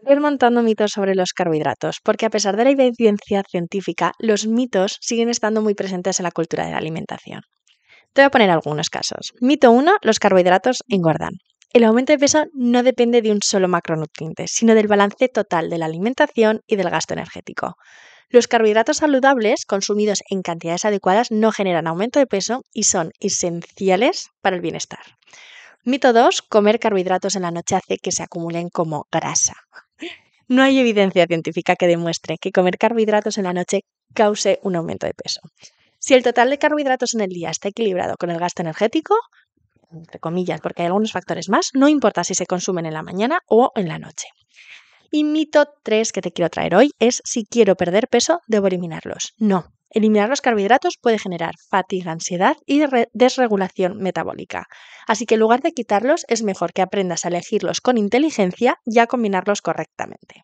Desmontando mitos sobre los carbohidratos, porque a pesar de la evidencia científica, los mitos siguen estando muy presentes en la cultura de la alimentación. Te voy a poner algunos casos. Mito 1, los carbohidratos engordan. El aumento de peso no depende de un solo macronutriente, sino del balance total de la alimentación y del gasto energético. Los carbohidratos saludables, consumidos en cantidades adecuadas, no generan aumento de peso y son esenciales para el bienestar. Mito 2, comer carbohidratos en la noche hace que se acumulen como grasa. No hay evidencia científica que demuestre que comer carbohidratos en la noche cause un aumento de peso. Si el total de carbohidratos en el día está equilibrado con el gasto energético, entre comillas, porque hay algunos factores más, no importa si se consumen en la mañana o en la noche. Y mito 3 que te quiero traer hoy es: si quiero perder peso, debo eliminarlos. No, eliminar los carbohidratos puede generar fatiga, ansiedad y desregulación metabólica. Así que en lugar de quitarlos, es mejor que aprendas a elegirlos con inteligencia y a combinarlos correctamente.